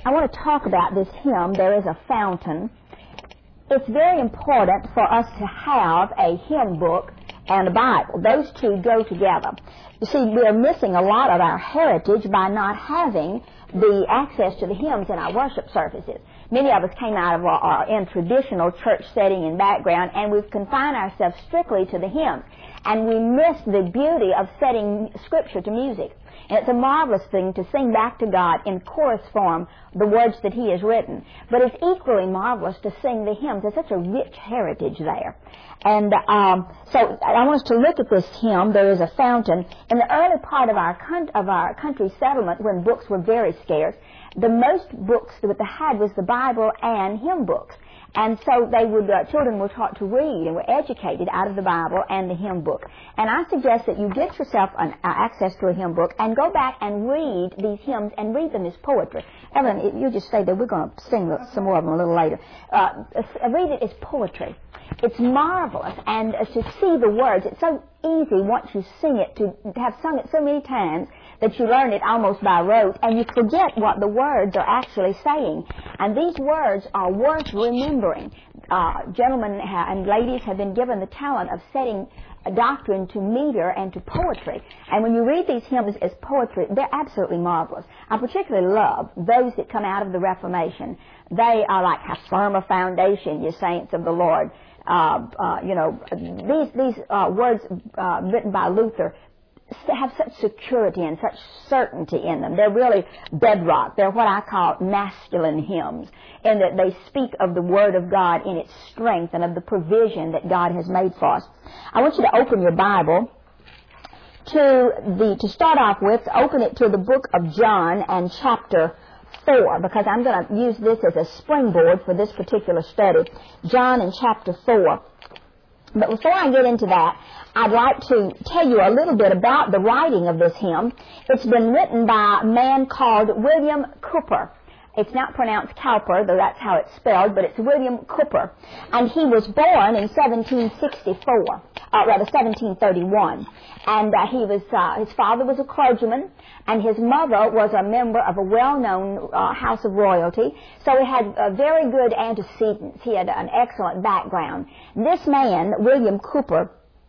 I want to talk about this hymn, There Is a Fountain. It's very important for us to have a hymn book and a Bible. Those two go together. You see, we're missing a lot of our heritage by not having the access to the hymns in our worship services. Many of us came out of our in traditional church setting and background, and we've confined ourselves strictly to the hymns. And we miss the beauty of setting Scripture to music. And it's a marvelous thing to sing back to God in chorus form the words that He has written. But it's equally marvelous to sing the hymns. There's such a rich heritage there. And so I want us to look at this hymn, There Is a Fountain. In the early part of our country settlement, when books were very scarce, the most books that they had was the Bible and hymn books. And so children were taught to read and were educated out of the Bible and the hymn book. And I suggest that you get yourself access to a hymn book and go back and read these hymns and read them as poetry. Evelyn, you just stay there. We're going to sing some more of them a little later. Read it as poetry. It's marvelous. And to see the words, it's so easy once you sing it to have sung it so many times that you learn it almost by rote, and you forget what the words are actually saying. And these words are worth remembering. Gentlemen and ladies have been given the talent of setting doctrine to meter and to poetry. And when you read these hymns as poetry, they're absolutely marvelous. I particularly love those that come out of the Reformation. They are like, how firm a foundation, you saints of the Lord. These words written by Luther have such security and such certainty in them. They're really bedrock. They're what I call masculine hymns, in that they speak of the Word of God in its strength and of the provision that God has made for us. I want you to open your Bible to start off with, open it to the book of John and chapter 4, because I'm going to use this as a springboard for this particular study. John in chapter 4. But before I get into that, I'd like to tell you a little bit about the writing of this hymn. It's been written by a man called William Cowper. It's not pronounced Cowper, though that's how it's spelled, but it's William Cowper. And he was born in 1731. And his father was a clergyman, and his mother was a member of a well-known house of royalty. So he had very good antecedents. He had an excellent background. This man, William Cowper,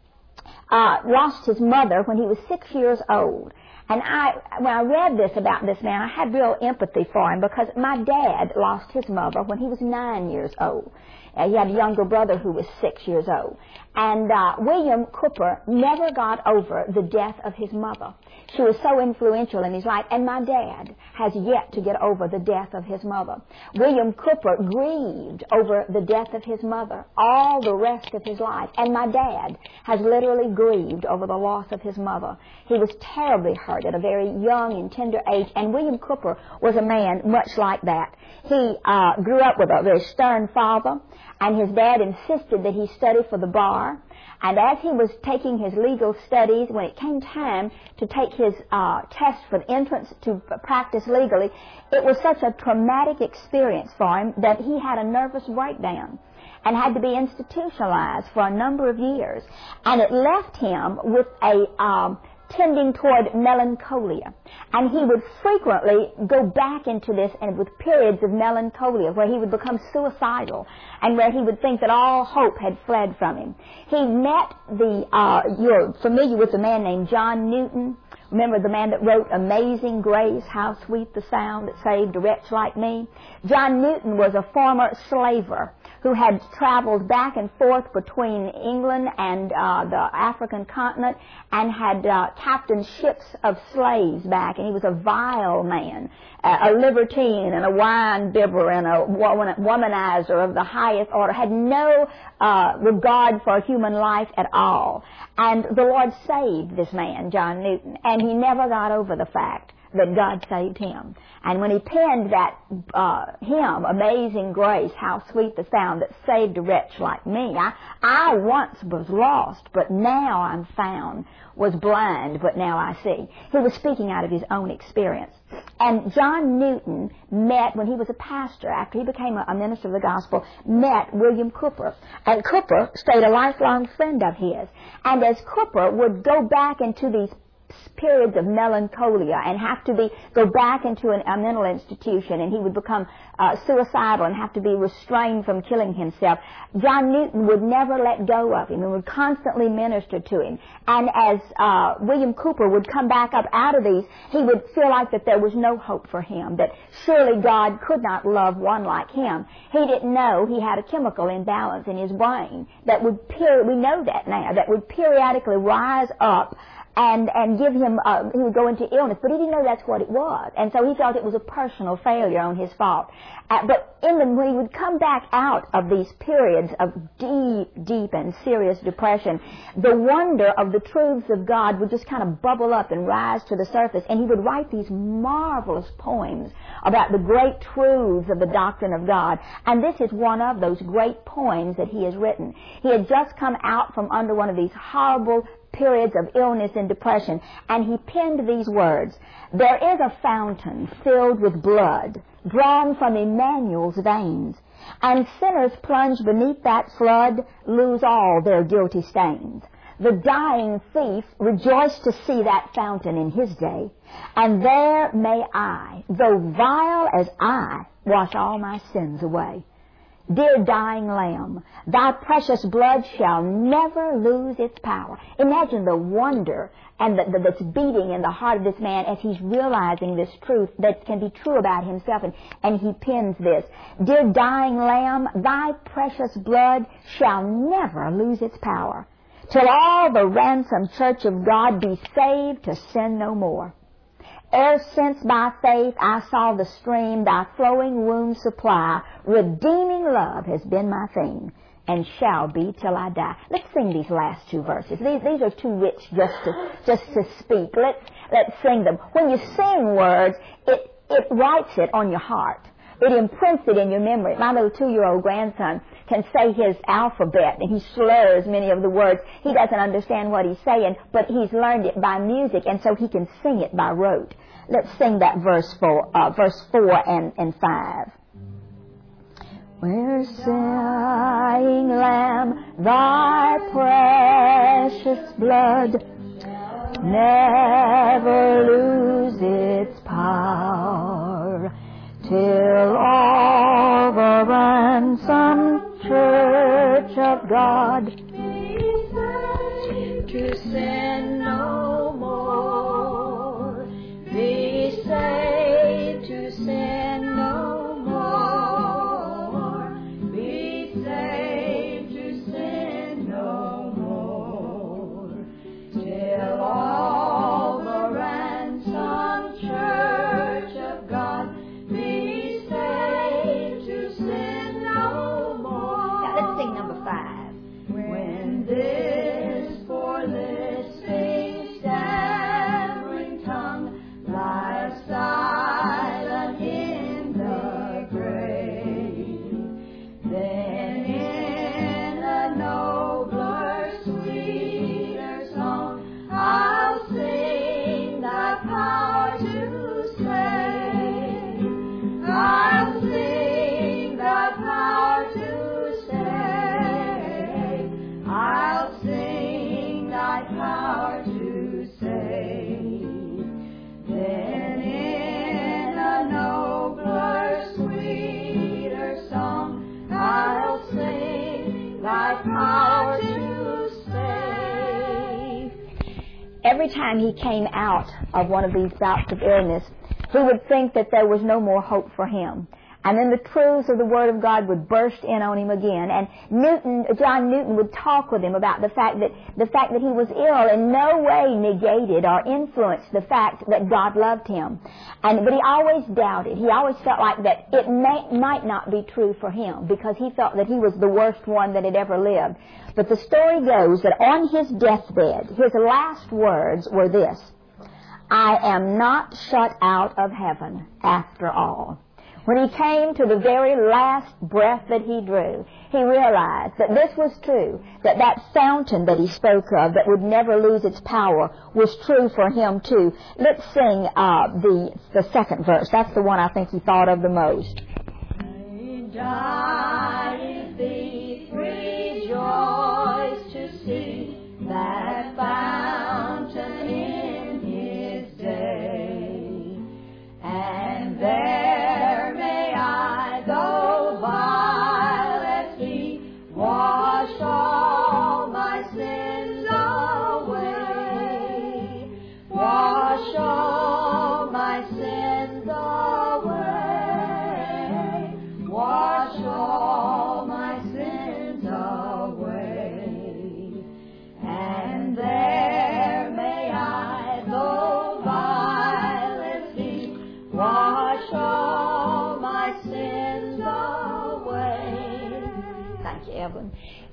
lost his mother when he was 6 years old. And when I read this about this man, I had real empathy for him, because my dad lost his mother when he was 9 years old. He had a younger brother who was 6 years old. And William Cowper never got over the death of his mother. She was so influential in his life, and my dad has yet to get over the death of his mother. William Cowper grieved over the death of his mother all the rest of his life, and my dad has literally grieved over the loss of his mother. He was terribly hurt at a very young and tender age, and William Cowper was a man much like that. He grew up with a very stern father, and his dad insisted that he study for the bar. And as he was taking his legal studies, when it came time to take his test for the entrance to practice legally, it was such a traumatic experience for him that he had a nervous breakdown and had to be institutionalized for a number of years. And it left him with a tending toward melancholia. And he would frequently go back into this, and with periods of melancholia where he would become suicidal and where he would think that all hope had fled from him. He met you're familiar with a man named John Newton. Remember the man that wrote Amazing Grace, how sweet the sound that saved a wretch like me? John Newton was a former slaver who had traveled back and forth between England and the African continent, and had captained ships of slaves back. And he was a vile man, a libertine and a wine bibber and a womanizer of the highest order, had no regard for human life at all. And the Lord saved this man, John Newton, and he never got over the fact that God saved him. And when he penned that hymn, Amazing Grace, how sweet the sound that saved a wretch like me, I once was lost, but now I'm found, was blind, but now I see. He was speaking out of his own experience. And John Newton met, when he was a pastor, after he became a minister of the gospel, met William Cowper. And Cowper stayed a lifelong friend of his. And as Cowper would go back into these periods of melancholia and have to go back into a mental institution, and he would become suicidal and have to be restrained from killing himself. John Newton would never let go of him and would constantly minister to him. And as William Cooper would come back up out of these, he would feel like that there was no hope for him, that surely God could not love one like him. He didn't know he had a chemical imbalance in his brain that would, we know that now, that would periodically rise up and give him, he would go into illness, but he didn't know that's what it was. And so he felt it was a personal failure on his part. But when he would come back out of these periods of deep and serious depression, the wonder of the truths of God would just kind of bubble up and rise to the surface, and he would write these marvelous poems about the great truths of the doctrine of God. And this is one of those great poems that he has written. He had just come out from under one of these horrible periods of illness and depression, and he penned these words: "There is a fountain filled with blood, drawn from Emmanuel's veins, and sinners plunged beneath that flood lose all their guilty stains. The dying thief rejoiced to see that fountain in his day, and there may I, though vile as I, wash all my sins away. Dear dying Lamb, thy precious blood shall never lose its power." Imagine the wonder and that's beating in the heart of this man as he's realizing this truth that can be true about himself, and he pens this: "Dear dying Lamb, thy precious blood shall never lose its power, till all the ransomed church of God be saved to sin no more. Ere since by faith I saw the stream thy flowing womb supply, redeeming love has been my theme, and shall be till I die." Let's sing these last two verses. These are too rich just to speak. Let's sing them. When you sing words, it writes it on your heart. It imprints it in your memory. My little 2-year-old grandson can say his alphabet, and he slurs many of the words. He doesn't understand what he's saying, but he's learned it by music, and so he can sing it by rote. Let's sing that verse 4 and 5. "Where sighing Lamb, thy precious blood never lose its power, till all the ransomed church of God be saved to sin no more, be saved to sin no more, be saved to sin no more, till all the ransomed church of God be saved to sin no more." Now let's sing number 5. "When this poor lisping, stammering tongue lies silent in the grave, then in a nobler, sweeter song I'll sing thy power to save. I'll sing thy power to save. I'll sing thy power to save. Then in a nobler, sweeter song I'll sing thy power to save." Every time he came out of one of these bouts of illness, he would think that there was no more hope for him. And then the truths of the Word of God would burst in on him again. And John Newton would talk with him about the fact that he was ill in no way negated or influenced the fact that God loved him. But he always doubted. He always felt like that it might not be true for him, because he felt that he was the worst one that had ever lived. But the story goes that on his deathbed, his last words were this: "I am not shut out of heaven after all." When he came to the very last breath that he drew, he realized that this was true, that fountain that he spoke of that would never lose its power was true for him too. Let's sing the second verse. That's the one I think he thought of the most. "Dying thief, rejoice to see that fountain in his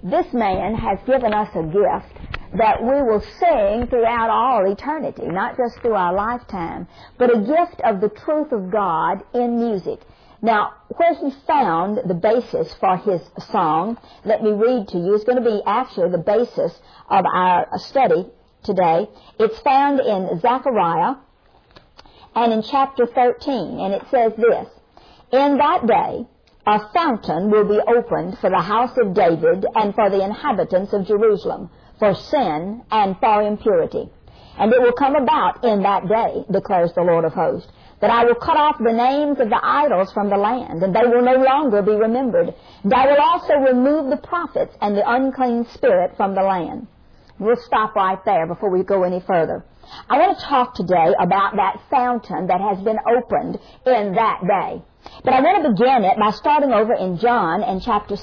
this man has given us a gift that we will sing throughout all eternity, not just through our lifetime, but a gift of the truth of God in music. Now, where he found the basis for his song, let me read to you. It's going to be actually the basis of our study today. It's found in Zechariah and in chapter 13, and it says this: "In that day a fountain will be opened for the house of David and for the inhabitants of Jerusalem, for sin and for impurity. And it will come about in that day, declares the Lord of hosts, that I will cut off the names of the idols from the land, and they will no longer be remembered. And I will also remove the prophets and the unclean spirit from the land." We'll stop right there before we go any further. I want to talk today about that fountain that has been opened in that day. But I want to begin it by starting over in John and chapter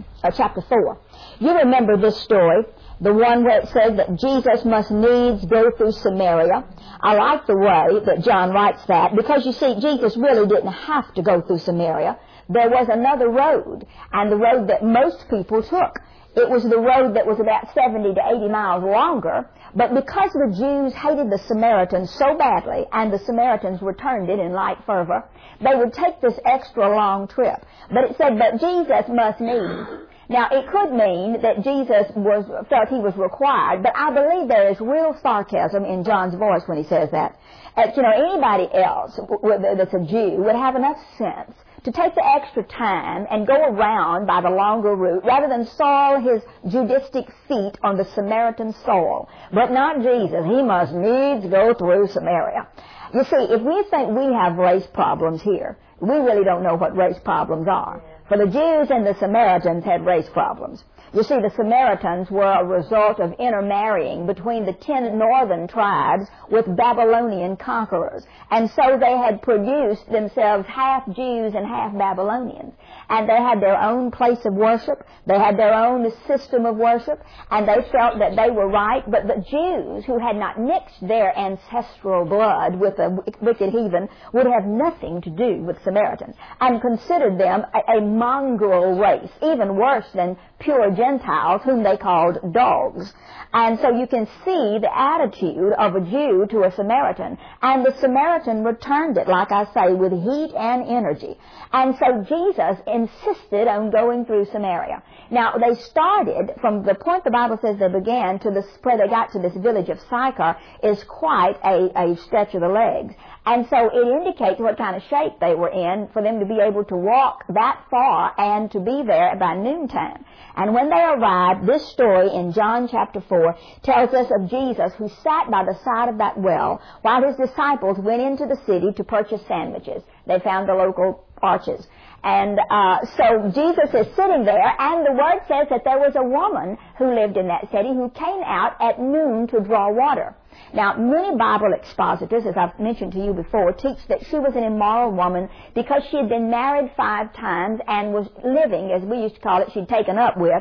4. You remember this story, the one where it says that Jesus must needs go through Samaria. I like the way that John writes that, because you see, Jesus really didn't have to go through Samaria. There was another road, and the road that most people took. It was the road that was about 70 to 80 miles longer, but because the Jews hated the Samaritans so badly, and the Samaritans returned it in light fervor, they would take this extra long trip. But it said that Jesus must needs. Now, it could mean that Jesus felt he was required, but I believe there is real sarcasm in John's voice when he says that. Anybody else that's a Jew would have enough sense to take the extra time and go around by the longer route rather than soil his Judistic feet on the Samaritan soil. But not Jesus. He must needs go through Samaria. You see, if we think we have race problems here, we really don't know what race problems are. For the Jews and the Samaritans had race problems. You see, the Samaritans were a result of intermarrying between the 10 northern tribes with Babylonian conquerors. And so they had produced themselves half Jews and half Babylonians. And they had their own place of worship. They had their own system of worship. And they felt that they were right. But the Jews, who had not mixed their ancestral blood with the wicked heathen, would have nothing to do with Samaritans, and considered them a mongrel race, even worse than pure Gentiles, whom they called dogs. And so you can see the attitude of a Jew to a Samaritan. And the Samaritan returned it, like I say, with heat and energy. And so Jesus insisted on going through Samaria. Now, they started from the point the Bible says they began to where they got to this village of Sychar is quite a stretch of the legs. And so it indicates what kind of shape they were in for them to be able to walk that far and to be there by noontime. And when they arrived, this story in John chapter 4 tells us of Jesus who sat by the side of that well while his disciples went into the city to purchase sandwiches. They found the local arches. And so Jesus is sitting there, and the word says that there was a woman who lived in that city who came out at noon to draw water. Now, many Bible expositors, as I've mentioned to you before, teach that she was an immoral woman because she had been married 5 times and was living, as we used to call it, she'd taken up with,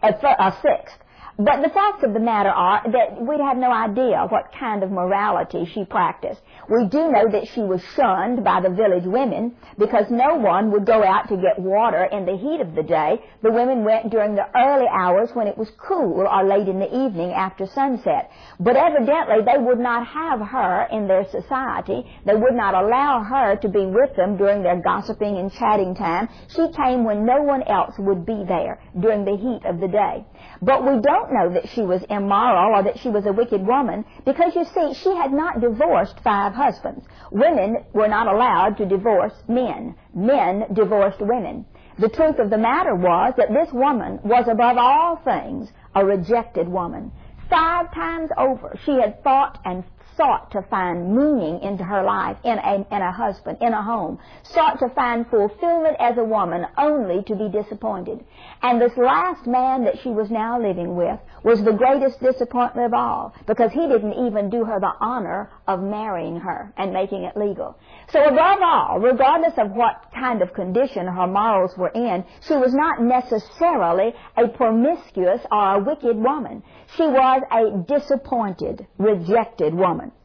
a sixth. But the facts of the matter are that we'd have no idea what kind of morality she practiced. We do know that she was shunned by the village women because no one would go out to get water in the heat of the day. The women went during the early hours when it was cool or late in the evening after sunset. But evidently they would not have her in their society. They would not allow her to be with them during their gossiping and chatting time. She came when no one else would be there during the heat of the day. But we don't know that she was immoral or that she was a wicked woman because, you see, she had not divorced 5 husbands. Women were not allowed to divorce men. Men divorced women. The truth of the matter was that this woman was above all things a rejected woman. 5 times over she had thought and sought to find meaning into her life, in a husband, in a home, sought to find fulfillment as a woman, only to be disappointed. And this last man that she was now living with was the greatest disappointment of all, because he didn't even do her the honor of marrying her and making it legal. So above all, regardless of what kind of condition her morals were in, she was not necessarily a promiscuous or a wicked woman. She was a disappointed, rejected woman.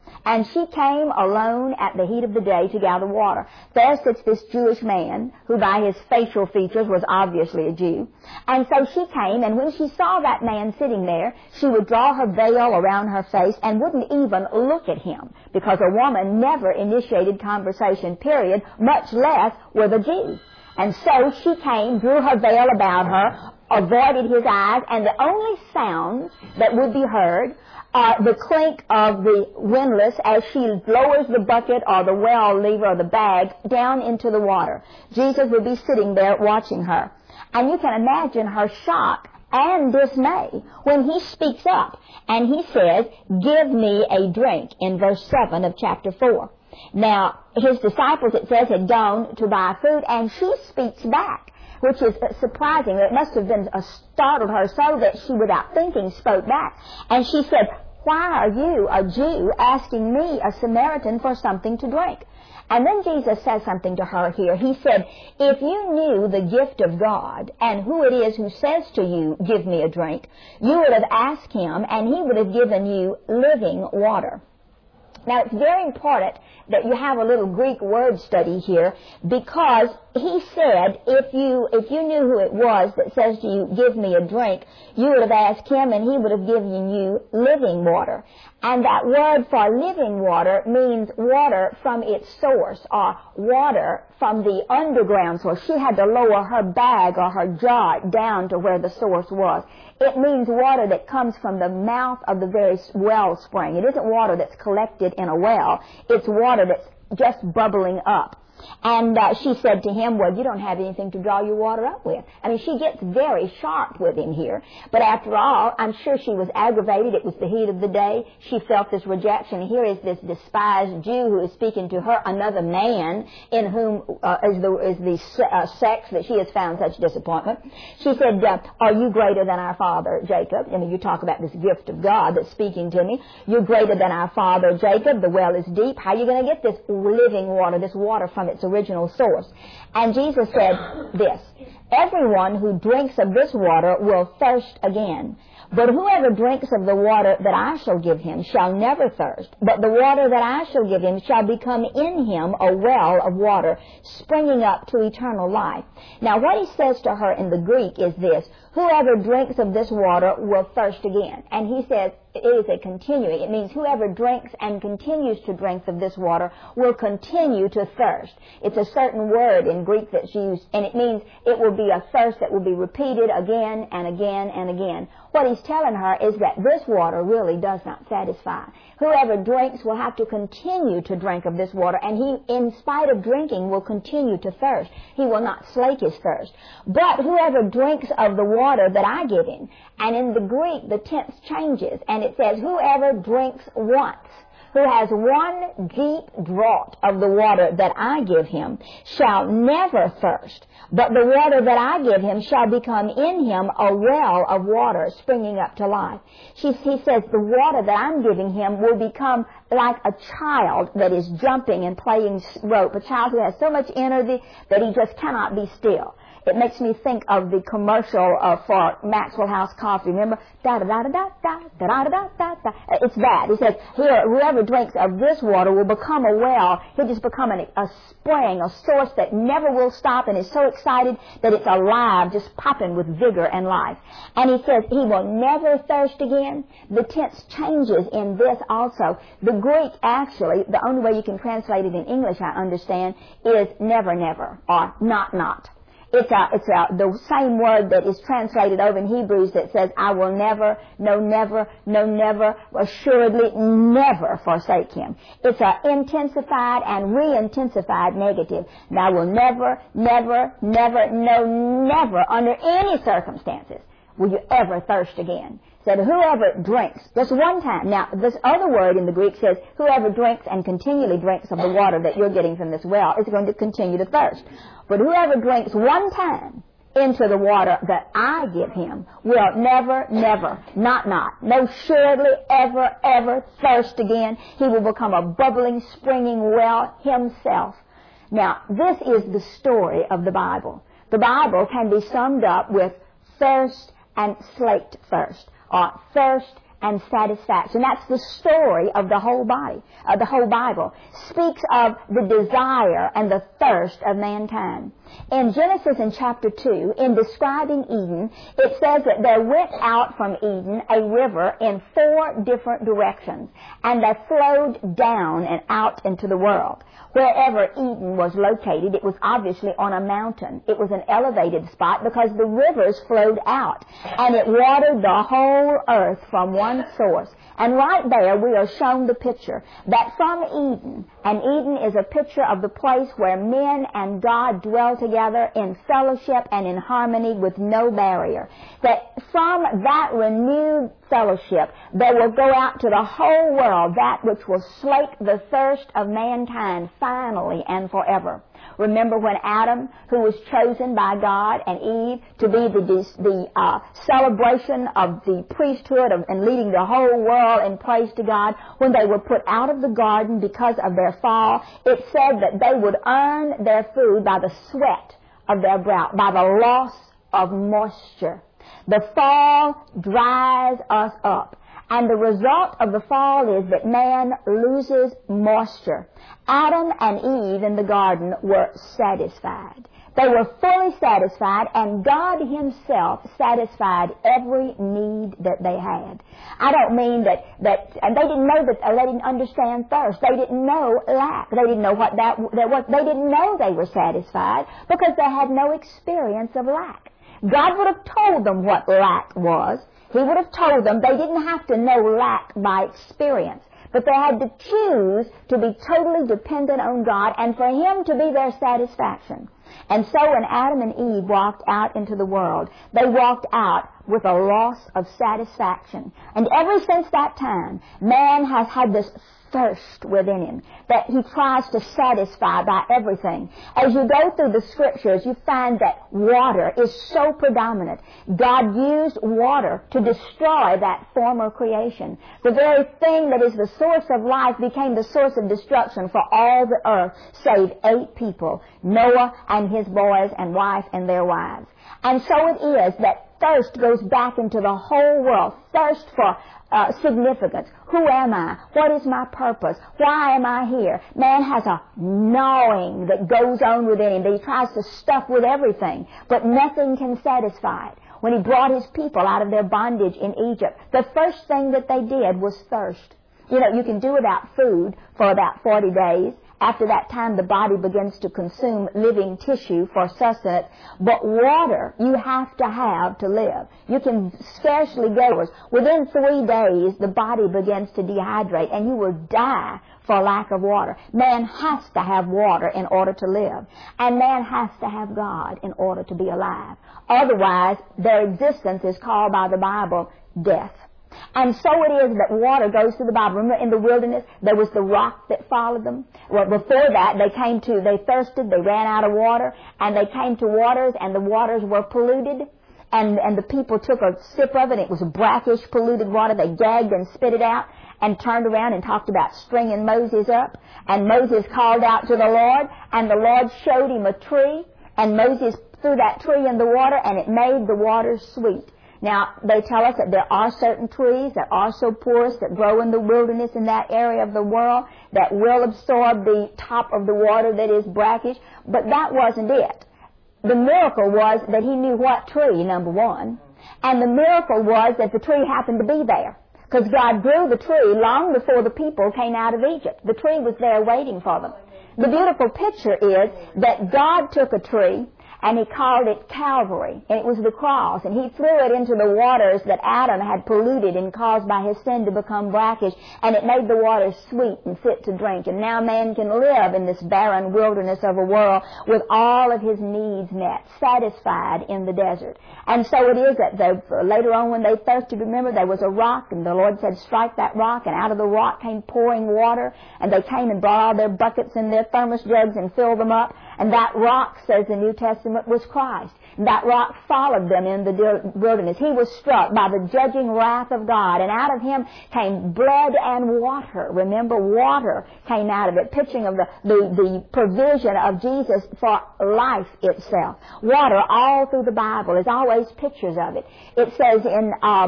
And she came alone at the heat of the day to gather water. There sits this Jewish man, who by his facial features was obviously a Jew. And so she came, and when she saw that man sitting there, she would draw her veil around her face and wouldn't even look at him, because a woman never initiated conversation, period, much less with a Jew. And so she came, drew her veil about her, avoided his eyes, and the only sounds that would be heard are the clink of the windlass as she lowers the bucket or the well lever or the bag down into the water. Jesus would be sitting there watching her. And you can imagine her shock and dismay when he speaks up and he says, "Give me a drink," in verse 7 of chapter 4. Now, his disciples, it says, had gone to buy food, and she speaks back, which is surprising. It must have been startled her so that she, without thinking, spoke back. And she said, "Why are you, a Jew, asking me, a Samaritan, for something to drink?" And then Jesus says something to her here. He said, "If you knew the gift of God and who it is who says to you, 'Give me a drink,' you would have asked him, and he would have given you living water." Now, it's very important that you have a little Greek word study here, because he said, if you knew who it was that says to you, "Give me a drink," you would have asked him, and he would have given you living water. And that word for living water means water from its source, or water from the underground source. She had to lower her bag or her jar down to where the source was. It means water that comes from the mouth of the very wellspring. It isn't water that's collected in a well. It's water that's just bubbling up. And she said to him, "Well, you don't have anything to draw your water up with." I mean, she gets very sharp with him here. But after all, I'm sure she was aggravated. It was the heat of the day. She felt this rejection. Here is this despised Jew who is speaking to her, another man in whom is the sex that she has found such disappointment. She said, "Are you greater than our father Jacob?" I mean, you talk about this gift of God that's speaking to me. "You're greater than our father Jacob. The well is deep. How are you going to get this living water, this water from its original source?" And Jesus said this, "Everyone who drinks of this water will thirst again. But whoever drinks of the water that I shall give him shall never thirst. But the water that I shall give him shall become in him a well of water, springing up to eternal life." Now, what he says to her in the Greek is this: "Whoever drinks of this water will thirst again." And he says it is a continuing. It means whoever drinks and continues to drink of this water will continue to thirst. It's a certain word in Greek that's used, and it means it will be a thirst that will be repeated again and again and again. What he's telling her is that this water really does not satisfy. Whoever drinks will have to continue to drink of this water, and he, in spite of drinking, will continue to thirst. He will not slake his thirst. "But whoever drinks of the water that I give him," and in the Greek the tense changes, and it says, "Whoever drinks once, who has one deep draught of the water that I give him, shall never thirst. But the water that I give him shall become in him a well of water springing up to life." He says the water that I'm giving him will become like a child that is jumping and playing rope, a child who has so much energy that he just cannot be still. It makes me think of the commercial for Maxwell House Coffee. Remember? Da-da-da-da-da-da, da-da-da-da-da. It's that. It says, here, whoever drinks of this water will become a well. He'll just become a spring, a source that never will stop, and is so excited that it's alive, just popping with vigor and life. And he says he will never thirst again. The tense changes in this also. The Greek, actually, the only way you can translate it in English, I understand, is never, never, or not, not. It's the same word that is translated over in Hebrews that says, "I will never, no never, no never, assuredly never forsake him." It's an intensified and re-intensified negative. And I will never, never, never, no never, under any circumstances, will you ever thirst again. Said whoever drinks, just one time. Now, this other word in the Greek says, whoever drinks and continually drinks of the water that you're getting from this well is going to continue to thirst. But whoever drinks one time into the water that I give him will never, never, not, no surely, ever, ever thirst again. He will become a bubbling, springing well himself. Now, this is the story of the Bible. The Bible can be summed up with thirst and slaked thirst, or thirst and satisfaction. That's the story of the whole body. The whole Bible speaks of the desire and the thirst of mankind. In Genesis in chapter 2, in describing Eden, it says that there went out from Eden a river in 4 different directions, and that flowed down and out into the world. Wherever Eden was located, it was obviously on a mountain. It was an elevated spot because the rivers flowed out, and it watered the whole earth from one source. And right there we are shown the picture that from Eden, and Eden is a picture of the place where men and God dwell together in fellowship and in harmony with no barrier, that from that renewed fellowship they will go out to the whole world, that which will slake the thirst of mankind finally and forever. Remember when Adam, who was chosen by God, and Eve to be the celebration of the priesthood and leading the whole world in praise to God, when they were put out of the garden because of their fall, it said that they would earn their food by the sweat of their brow, by the loss of moisture. The fall dries us up. And the result of the fall is that man loses moisture. Adam and Eve in the garden were satisfied. They were fully satisfied, and God Himself satisfied every need that they had. I don't mean that and they didn't know that, they didn't understand thirst. They didn't know lack. They didn't know what that was. They didn't know they were satisfied because they had no experience of lack. God would have told them what lack was. He would have told them. They didn't have to know lack by experience, but they had to choose to be totally dependent on God and for Him to be their satisfaction. And so when Adam and Eve walked out into the world, they walked out with a loss of satisfaction. And ever since that time, man has had this thirst within him that he tries to satisfy by everything. As you go through the Scriptures, you find that water is so predominant. God used water to destroy that former creation. The very thing that is the source of life became the source of destruction for all the earth, save 8 people, Noah and his boys and wife and their wives. And so it is that thirst goes back into the whole world. Thirst for significance. Who am I? What is my purpose? Why am I here? Man has a gnawing that goes on within him that he tries to stuff with everything, but nothing can satisfy it. When He brought His people out of their bondage in Egypt, the first thing that they did was thirst. You know, you can do without food for about 40 days. After that time, the body begins to consume living tissue for sustenance. But water you have to live. You can scarcely go. Within 3 days, the body begins to dehydrate, and you will die for lack of water. Man has to have water in order to live. And man has to have God in order to be alive. Otherwise, their existence is called by the Bible death. And so it is that water goes through the Bible. Remember in the wilderness, there was the rock that followed them. Well, before that, they thirsted, they ran out of water, and they came to waters, and the waters were polluted. And the people took a sip of it. It was brackish, polluted water. They gagged and spit it out and turned around and talked about stringing Moses up. And Moses called out to the Lord, and the Lord showed him a tree, and Moses threw that tree in the water, and it made the water sweet. Now, they tell us that there are certain trees that are so porous that grow in the wilderness in that area of the world that will absorb the top of the water that is brackish, but that wasn't it. The miracle was that he knew what tree, number one, and the miracle was that the tree happened to be there, because God grew the tree long before the people came out of Egypt. The tree was there waiting for them. The beautiful picture is that God took a tree, and He called it Calvary, and it was the cross, and He threw it into the waters that Adam had polluted and caused by his sin to become brackish, and it made the waters sweet and fit to drink. And now man can live in this barren wilderness of a world with all of his needs met, satisfied in the desert. And so it is that later on when they thirsted, remember, there was a rock, and the Lord said, strike that rock, and out of the rock came pouring water, and they came and brought all their buckets and their thermos jugs and filled them up, and that rock, says the New Testament, was Christ. That rock followed them in the wilderness. He was struck by the judging wrath of God, and out of Him came bread and water. Remember, water came out of it, picturing of the provision of Jesus for life itself. Water all through the Bible is always pictures of it. It says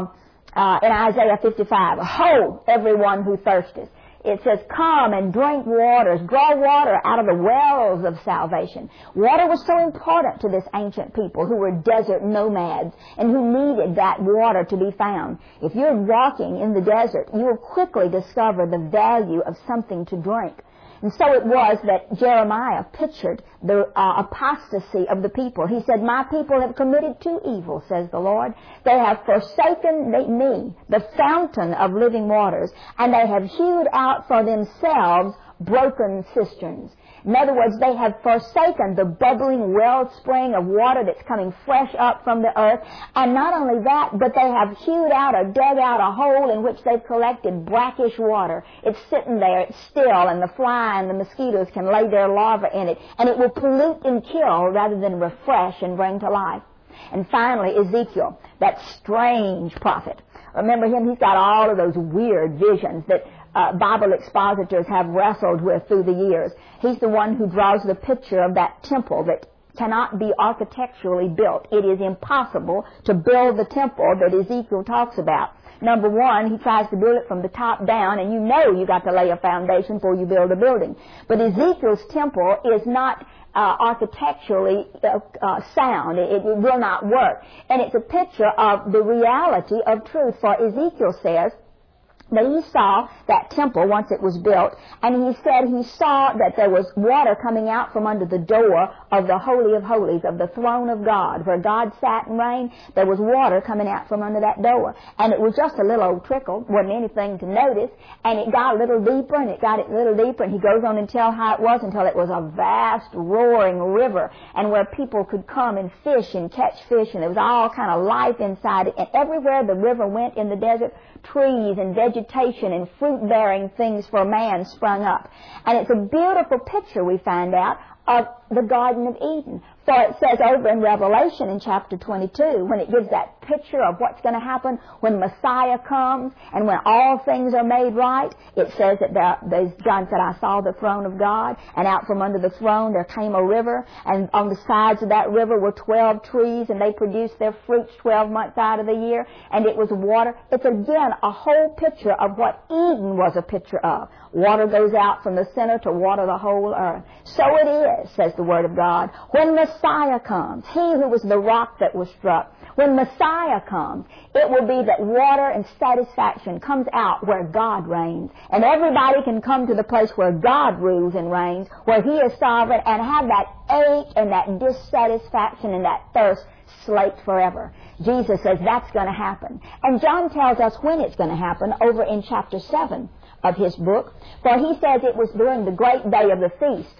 in Isaiah 55, "Ho, everyone who thirsteth." It says, "Come and drink waters, draw water out of the wells of salvation." Water was so important to this ancient people who were desert nomads and who needed that water to be found. If you're walking in the desert, you will quickly discover the value of something to drink. And so it was that Jeremiah pictured the apostasy of the people. He said, "My people have committed two evils, says the Lord. They have forsaken me, the fountain of living waters, and they have hewed out for themselves broken cisterns." In other words, they have forsaken the bubbling wellspring of water that's coming fresh up from the earth. And not only that, but they have hewed out or dug out a hole in which they've collected brackish water. It's sitting there, it's still, and the fly and the mosquitoes can lay their larvae in it. And it will pollute and kill rather than refresh and bring to life. And finally, Ezekiel, that strange prophet. Remember him? He's got all of those weird visions that Bible expositors have wrestled with through the years. He's the one who draws the picture of that temple that cannot be architecturally built. It is impossible to build the temple that Ezekiel talks about. Number one, he tries to build it from the top down, and you know you got to lay a foundation before you build a building. But Ezekiel's temple is not architecturally sound. It will not work. And it's a picture of the reality of truth. For Ezekiel says that he saw that temple once it was built, and he said he saw that there was water coming out from under the door of the Holy of Holies, of the throne of God, where God sat and reigned. There was water coming out from under that door, and it was just a little old trickle, wasn't anything to notice, and it got a little deeper, and it got a little deeper, and he goes on and tell how it was until it was a vast roaring river, and where people could come and fish and catch fish, and there was all kind of life inside it, and everywhere the river went in the desert, trees and vegetation and fruit-bearing things for man sprung up. And it's a beautiful picture, we find out, of the Garden of Eden. For it says over in Revelation in chapter 22, when it gives that picture of what's going to happen when Messiah comes and when all things are made right, it says that John said, "I saw the throne of God, and out from under the throne there came a river, and on the sides of that river were 12 trees, and they produced their fruits 12 months out of the year, and it was water." It's again a whole picture of what Eden was a picture of. Water goes out from the center to water the whole earth. So it is, says the Word of God, when Messiah comes, he who was the rock that was struck, when Messiah comes, it will be that water and satisfaction comes out where God reigns. And everybody can come to the place where God rules and reigns, where he is sovereign, and have that ache and that dissatisfaction and that thirst slaked forever. Jesus says that's going to happen. And John tells us when it's going to happen over in chapter 7 of his book, for he says it was during the great day of the feast.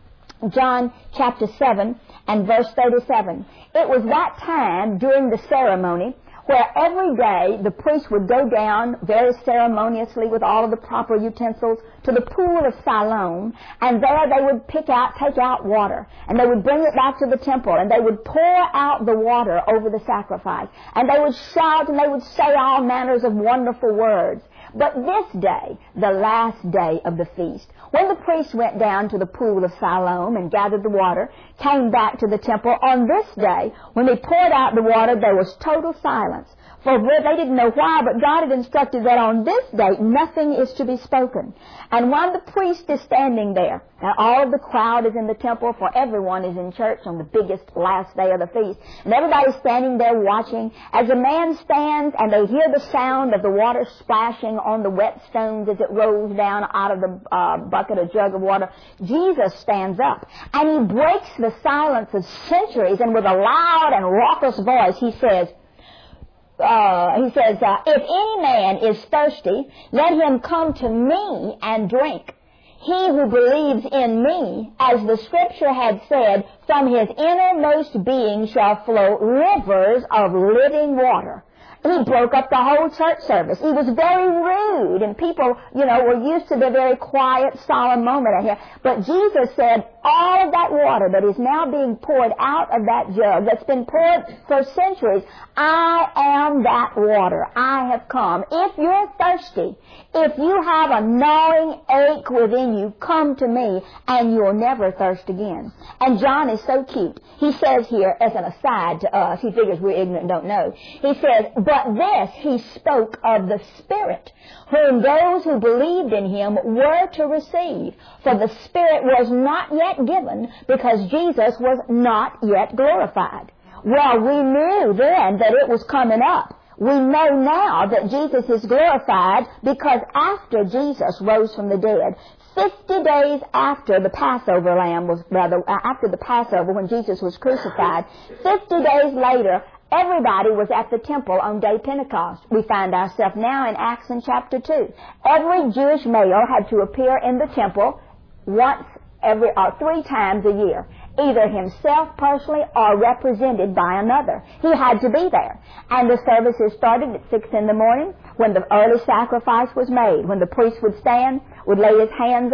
John chapter 7 and verse 37. It was that time during the ceremony where every day the priest would go down very ceremoniously with all of the proper utensils to the pool of Siloam, and there they would take out water, and they would bring it back to the temple, and they would pour out the water over the sacrifice, and they would shout, and they would say all manners of wonderful words. But this day, the last day of the feast, when the priest went down to the pool of Siloam and gathered the water, came back to the temple, on this day, when they poured out the water, there was total silence. For they didn't know why, but God had instructed that on this day nothing is to be spoken. And while the priest is standing there, now all of the crowd is in the temple, for everyone is in church on the biggest last day of the feast, and everybody's standing there watching. As a man stands and they hear the sound of the water splashing on the wet stones as it rolls down out of the bucket or jug of water, Jesus stands up, and he breaks the silence of centuries, and with a loud and raucous voice he says, if any man is thirsty, let him come to me and drink. He who believes in me, as the Scripture had said, from his innermost being shall flow rivers of living water. He broke up the whole church service. He was very rude, and people, were used to the very quiet, solemn moment here. But Jesus said, all of that water that is now being poured out of that jug, that's been poured for centuries, I am that water. I have come. If you're thirsty, If you have a gnawing ache within you, come to me and you'll never thirst again. And John is so cute. He says here, as an aside to us, he figures we're ignorant and don't know. He says, but this he spoke of the Spirit, whom those who believed in him were to receive. For the Spirit was not yet given because Jesus was not yet glorified. Well, we knew then that it was coming up. We know now that Jesus is glorified because after Jesus rose from the dead, 50 days after the Passover after the Passover when Jesus was crucified, 50 days later, everybody was at the temple on day Pentecost. We find ourselves now in Acts in chapter 2. Every Jewish male had to appear in the temple once every 3 times a year, either himself personally or represented by another. He had to be there. And the services started at 6 in the morning when the early sacrifice was made, when the priest would lay his hands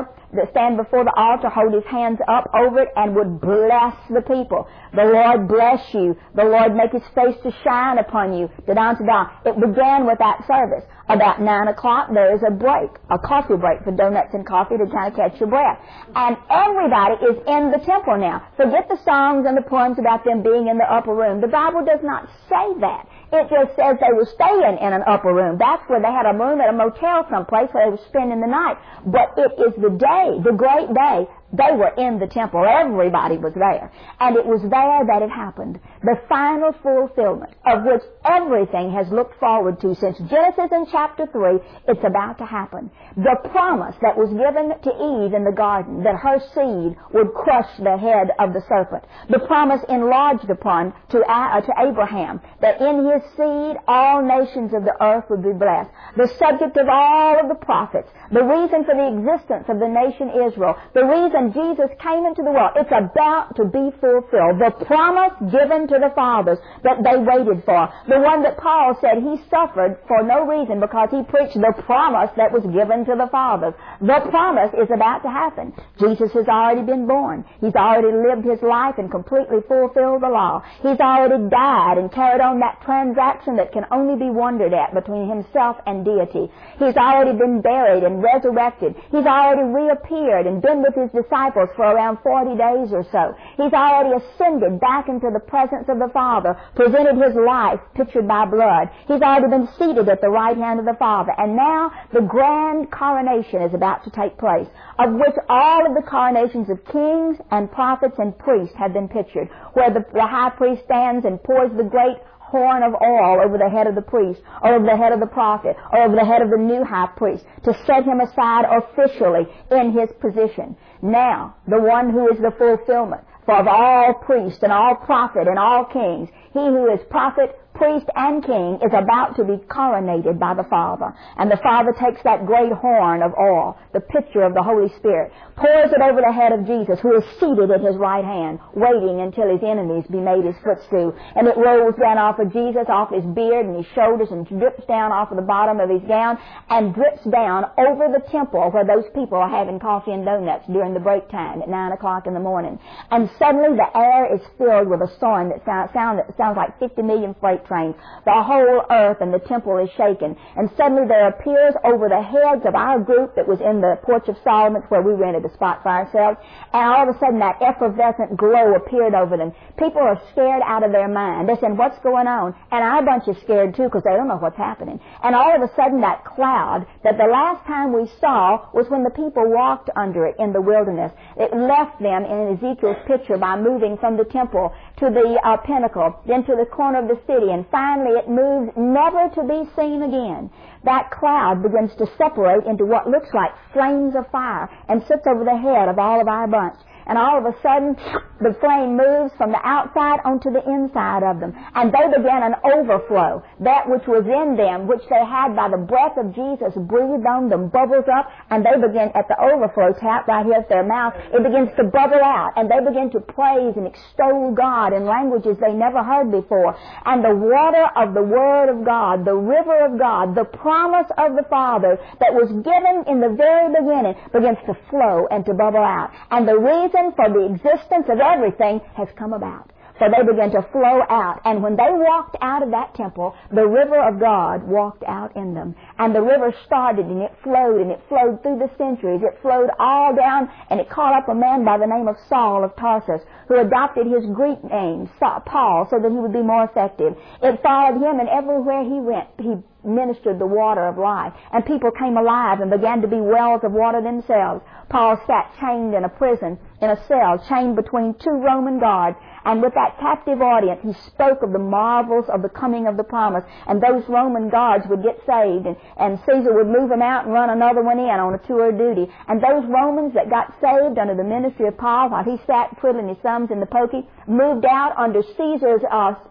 stand before the altar, hold his hands up over it, and would bless the people. The Lord bless you. The Lord make his face to shine upon you. Da-da-da-da. It began with that service. About 9 o'clock, there is a coffee break for donuts and coffee to kind of catch your breath. And everybody is in the temple now. Forget the songs and the poems about them being in the upper room. The Bible does not say that. It just says they were staying in an upper room. That's where they had a room at a motel someplace where they were spending the night. But it is the day, the great day. They were in the temple. Everybody was there. And it was there that it happened. The final fulfillment of which everything has looked forward to since Genesis in chapter 3, it's about to happen. The promise that was given to Eve in the garden, that her seed would crush the head of the serpent. The promise enlarged upon to Abraham, that in his seed all nations of the earth would be blessed. The subject of all of the prophets, the reason for the existence of the nation Israel, the reason Jesus came into the world. It's about to be fulfilled. The promise given to the fathers that they waited for. The one that Paul said he suffered for no reason because he preached the promise that was given to the fathers. The promise is about to happen. Jesus has already been born. He's already lived his life and completely fulfilled the law. He's already died and carried on that transaction that can only be wondered at between himself and deity. He's already been buried and resurrected. He's already reappeared and been with his disciples for around 40 days or so. He's already ascended back into the presence of the Father, presented his life pictured by blood. He's already been seated at the right hand of the Father. And now the grand coronation is about to take place, of which all of the coronations of kings and prophets and priests have been pictured, where the high priest stands and pours the great horn of oil over the head of the priest, or over the head of the prophet, or over the head of the new high priest, to set him aside officially in his position. Now, the one who is the fulfillment of all priests and all prophet and all kings, he who is prophet, priest, and king is about to be coronated by the Father. And the Father takes that great horn of oil, the picture of the Holy Spirit, pours it over the head of Jesus, who is seated at his right hand, waiting until his enemies be made his footstool. And it rolls down off of Jesus, off his beard and his shoulders, and drips down off of the bottom of his gown, and drips down over the temple where those people are having coffee and donuts during the break time at 9 o'clock in the morning. And suddenly the air is filled with a sound that sounds like 50 million freight trains. The whole earth and the temple is shaken. And suddenly there appears over the heads of our group that was in the Porch of Solomon, where we rented a spot for ourselves, and all of a sudden that effervescent glow appeared over them. People are scared out of their mind. They're saying, what's going on? And our bunch is scared too because they don't know what's happening. And all of a sudden that cloud that the last time we saw was when the people walked under it in the wilderness. It left them in Ezekiel's picture by moving from the temple to the pinnacle, then to the corner of the city, and finally it moves never to be seen again. That cloud begins to separate into what looks like flames of fire and sits over the head of all of our bunch. And all of a sudden, the flame moves from the outside onto the inside of them. And they began an overflow. That which was in them, which they had by the breath of Jesus breathed on them, bubbles up, and they begin at the overflow tap right here at their mouth. It begins to bubble out, and they begin to praise and extol God in languages they never heard before. And the water of the Word of God, the river of God, the promise of the Father that was given in the very beginning begins to flow and to bubble out. And the reason for the existence of everything has come about. for they began to flow out. And when they walked out of that temple, the river of God walked out in them. And the river started, and it flowed through the centuries. It flowed all down, and it caught up a man by the name of Saul of Tarsus, who adopted his Greek name, Paul, so that he would be more effective. It followed him, and everywhere he went, he ministered the water of life. And people came alive and began to be wells of water themselves. Paul sat chained in a prison, in a cell, chained between two Roman guards. And with that captive audience, he spoke of the marvels of the coming of the promise. And those Roman guards would get saved, and Caesar would move them out and run another one in on a tour of duty. And those Romans that got saved under the ministry of Paul, while he sat twiddling his thumbs in the pokey, moved out under Caesar's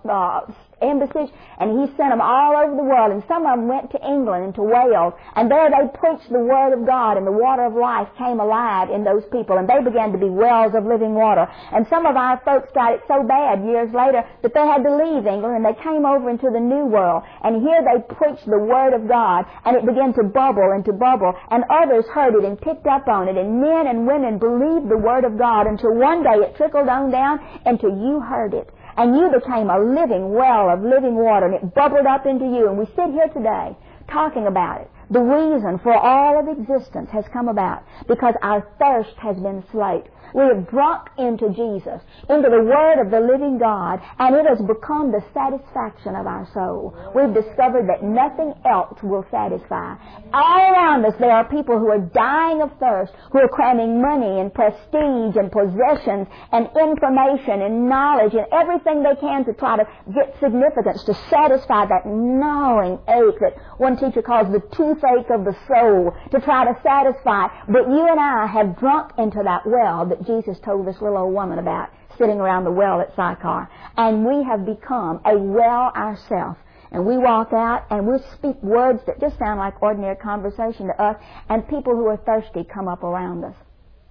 embassage, and he sent them all over the world, and some of them went to England and to Wales, and there they preached the Word of God, and the water of life came alive in those people, and they began to be wells of living water. And some of our folks got it so bad years later that they had to leave England, and they came over into the New World, and here they preached the Word of God, and it began to bubble and to bubble, and others heard it and picked up on it, and men and women believed the Word of God until one day it trickled on down until you heard it. And you became a living well of living water, and it bubbled up into you. And we sit here today talking about it. The reason for all of existence has come about because our thirst has been slaked. We have drunk into Jesus, into the Word of the living God, and it has become the satisfaction of our soul. We've discovered that nothing else will satisfy. All around us there are people who are dying of thirst, who are cramming money and prestige and possessions and information and knowledge and everything they can to try to get significance, to satisfy that gnawing ache that one teacher calls the toothache of the soul, to try to satisfy. But you and I have drunk into that well that Jesus told this little old woman about, sitting around the well at Sychar. And we have become a well ourselves. And we walk out and we speak words that just sound like ordinary conversation to us, and people who are thirsty come up around us.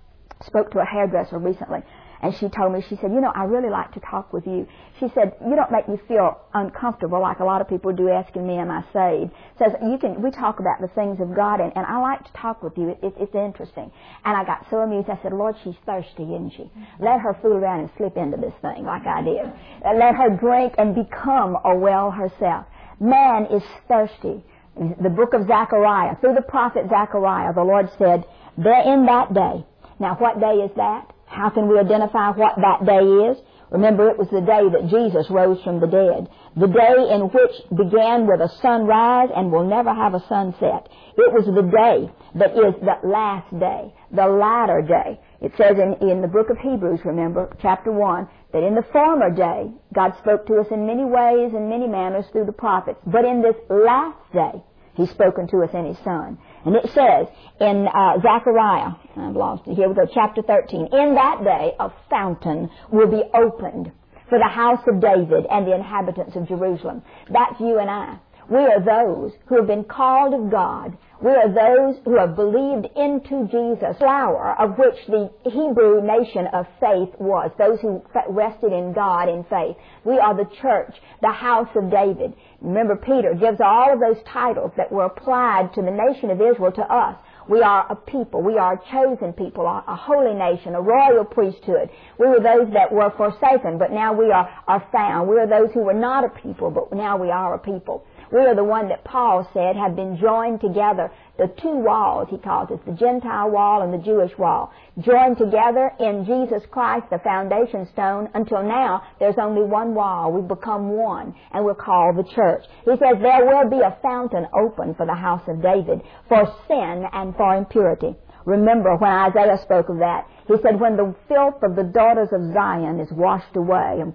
I spoke to a hairdresser recently, and she told me, she said, you know, I really like to talk with you. She said, you don't make me feel uncomfortable like a lot of people do asking me, am I saved? Says, we talk about the things of God, and I like to talk with you. It's interesting. And I got so amused. I said, Lord, she's thirsty, isn't she? Let her fool around and slip into this thing like I did. Let her drink and become a well herself. Man is thirsty. The book of Zechariah, through the prophet Zechariah, the Lord said, there in that day. Now, what day is that? How can we identify what that day is? Remember, it was the day that Jesus rose from the dead. The day in which began with a sunrise and will never have a sunset. It was the day that is the last day, the latter day. It says in the book of Hebrews, remember, chapter 1, that in the former day, God spoke to us in many ways and many manners through the prophets. But in this last day, He's spoken to us in His Son. And it says in Zechariah, I've lost it, here we go, chapter 13, in that day a fountain will be opened for the house of David and the inhabitants of Jerusalem. That's you and I. We are those who have been called of God. We are those who have believed into Jesus, flower of which the Hebrew nation of faith was, those who rested in God in faith. We are the church, the house of David. Remember, Peter gives all of those titles that were applied to the nation of Israel to us. We are a people. We are a chosen people, a holy nation, a royal priesthood. We were those that were forsaken, but now we are found. We are those who were not a people, but now we are a people. We are the one that Paul said have been joined together. The two walls, he calls it, the Gentile wall and the Jewish wall. Joined together in Jesus Christ, the foundation stone. Until now, there's only one wall. We've become one, and we're called the church. He says there will be a fountain open for the house of David, for sin and for impurity. Remember when Isaiah spoke of that, he said, when the filth of the daughters of Zion is washed away and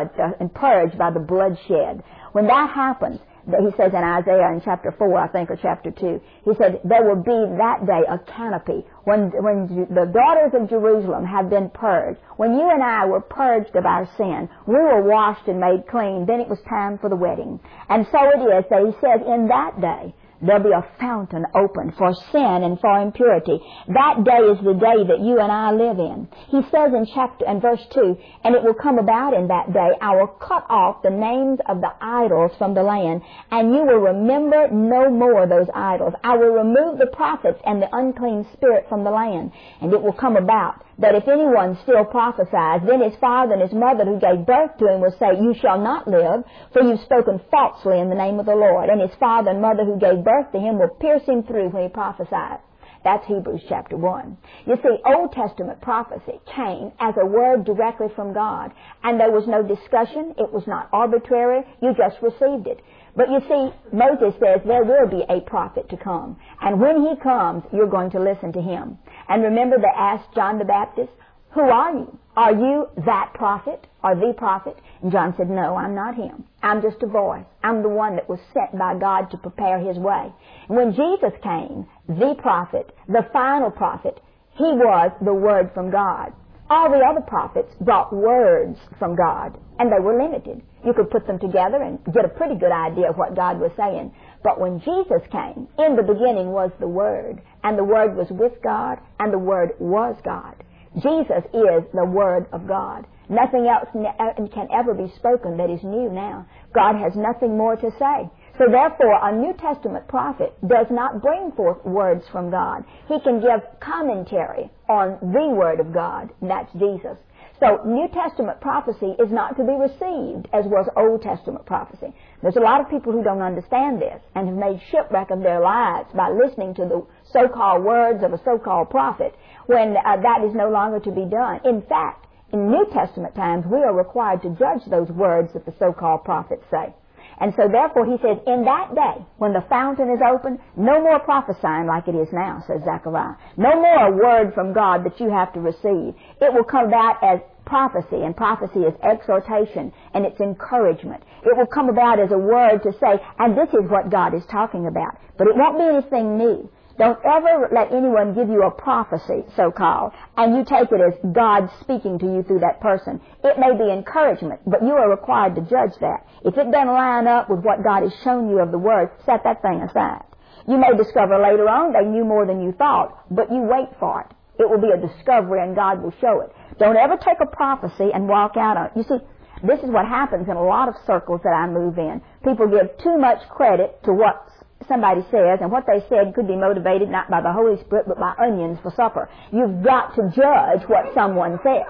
purged by the bloodshed, when that happens, he says in Isaiah in chapter 4, I think, or chapter 2, he said, there will be that day a canopy. When the daughters of Jerusalem have been purged, when you and I were purged of our sin, we were washed and made clean, then it was time for the wedding. And so it is that he says in that day, there'll be a fountain opened for sin and for impurity. That day is the day that you and I live in. He says in verse 2, and it will come about in that day, I will cut off the names of the idols from the land, and you will remember no more those idols. I will remove the prophets and the unclean spirit from the land. And it will come about that if anyone still prophesies, then his father and his mother who gave birth to him will say, you shall not live, for you've spoken falsely in the name of the Lord. And his father and mother who gave birth to him will pierce him through when he prophesies. That's Hebrews chapter 1. You see, Old Testament prophecy came as a word directly from God. And there was no discussion. It was not arbitrary. You just received it. But you see, Moses says there will be a prophet to come. And when he comes, you're going to listen to him. And remember they asked John the Baptist, who are you? Are you that prophet or the prophet? And John said, no, I'm not him. I'm just a voice. I'm the one that was sent by God to prepare his way. And when Jesus came, the prophet, the final prophet, he was the word from God. All the other prophets brought words from God, and they were limited. You could put them together and get a pretty good idea of what God was saying. But when Jesus came, in the beginning was the Word, and the Word was with God, and the Word was God. Jesus is the Word of God. Nothing else can ever be spoken that is new now. God has nothing more to say. So therefore, a New Testament prophet does not bring forth words from God. He can give commentary on the Word of God, and that's Jesus. So New Testament prophecy is not to be received as was Old Testament prophecy. There's a lot of people who don't understand this and have made shipwreck of their lives by listening to the so-called words of a so-called prophet when that is no longer to be done. In fact, in New Testament times, we are required to judge those words that the so-called prophets say. And so therefore he says, in that day, when the fountain is open, no more prophesying like it is now, says Zechariah. No more a word from God that you have to receive. It will come about as prophecy, and prophecy is exhortation, and it's encouragement. It will come about as a word to say, and this is what God is talking about. But it won't be anything new. Don't ever let anyone give you a prophecy, so-called, and you take it as God speaking to you through that person. It may be encouragement, but you are required to judge that. If it doesn't line up with what God has shown you of the Word, set that thing aside. You may discover later on they knew more than you thought, but you wait for it. It will be a discovery, and God will show it. Don't ever take a prophecy and walk out on it. You see, this is what happens in a lot of circles that I move in. People give too much credit to what somebody says, and what they said could be motivated not by the Holy Spirit, but by onions for supper. You've got to judge what someone says.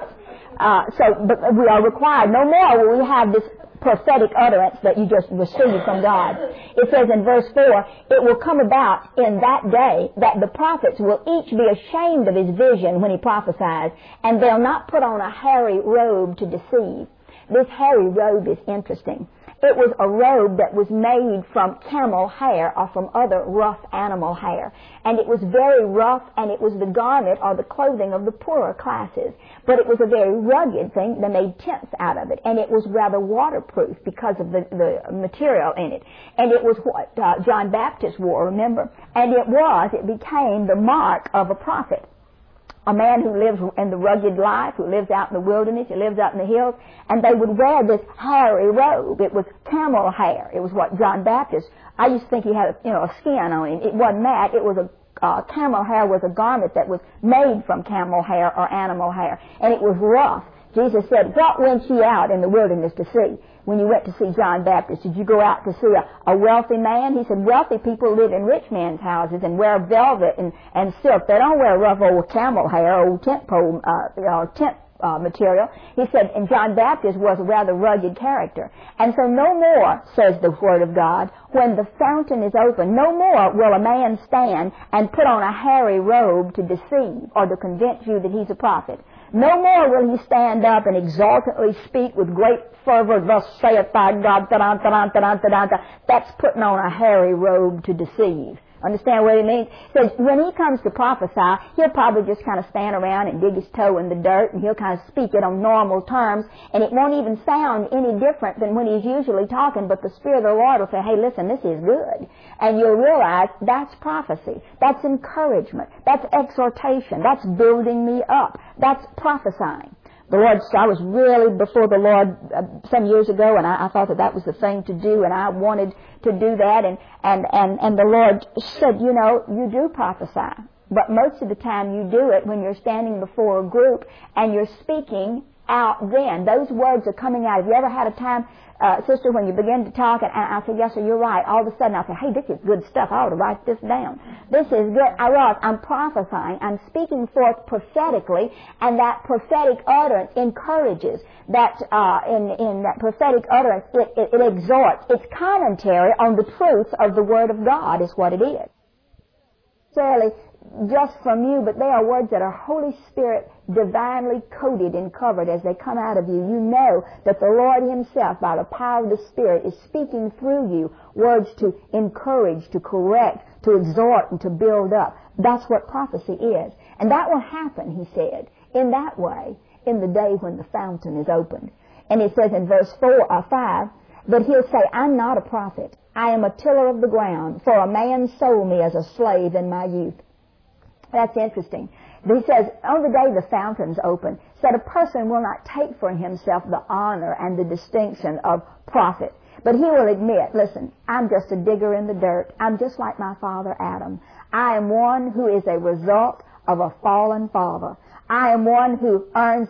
But we are required. No more will we have this prophetic utterance that you just received from God. It says in verse 4, it will come about in that day that the prophets will each be ashamed of his vision when he prophesies, and they'll not put on a hairy robe to deceive. This hairy robe is interesting. It was a robe that was made from camel hair or from other rough animal hair. And it was very rough, and it was the garment or the clothing of the poorer classes. But it was a very rugged thing. They made tents out of it. And it was rather waterproof because of the material in it. And it was what John Baptist wore, remember? And it became the mark of a prophet. A man who lives in the rugged life, who lives out in the wilderness, who lives out in the hills, and they would wear this hairy robe. It was camel hair. It was what John Baptist, I used to think he had a skin on him. It wasn't that. It was camel hair was a garment that was made from camel hair or animal hair, and it was rough. Jesus said, what went ye out in the wilderness to see? When you went to see John Baptist, did you go out to see a wealthy man? He said, wealthy people live in rich men's houses and wear velvet and silk. They don't wear rough old camel hair, old tent pole, tent material. He said, and John Baptist was a rather rugged character. And so no more, says the Word of God, when the fountain is open, no more will a man stand and put on a hairy robe to deceive or to convince you that he's a prophet. No more will he stand up and exultantly speak with great fervor, thus saith thy God, that's putting on a hairy robe to deceive. Understand what he means? So when he comes to prophesy, he'll probably just kind of stand around and dig his toe in the dirt, and he'll kind of speak it on normal terms, and it won't even sound any different than when he's usually talking, but the Spirit of the Lord will say, hey, listen, this is good. And you'll realize that's prophecy. That's encouragement. That's exhortation. That's building me up. That's prophesying. I was really before the Lord some years ago, and I thought that was the thing to do, and I wanted to do that, and the Lord said, you know, you do prophesy, but most of the time you do it when you're standing before a group and you're speaking out then. Those words are coming out. Have you ever had a time, sister, when you begin to talk, and I say, yes, sir, you're right. All of a sudden I say, hey, this is good stuff. I ought to write this down. This is good. I'm prophesying. I'm speaking forth prophetically, and that prophetic utterance encourages. That in that prophetic utterance, it exhorts. It's commentary on the truth of the Word of God is what it is. Necessarily just from you, but they are words that are Holy Spirit divinely coded and covered as they come out of you. You know that the Lord Himself, by the power of the Spirit, is speaking through you words to encourage, to correct, to exhort, and to build up. That's what prophecy is. And that will happen, He said, in that way, in the day when the fountain is opened. And it says in verse 5, but He'll say, I'm not a prophet. I am a tiller of the ground, for a man sold me as a slave in my youth. That's interesting. He says, on the day the fountain's open, said a person will not take for himself the honor and the distinction of prophet. But he will admit, listen, I'm just a digger in the dirt. I'm just like my father Adam. I am one who is a result of a fallen father. I am one who earns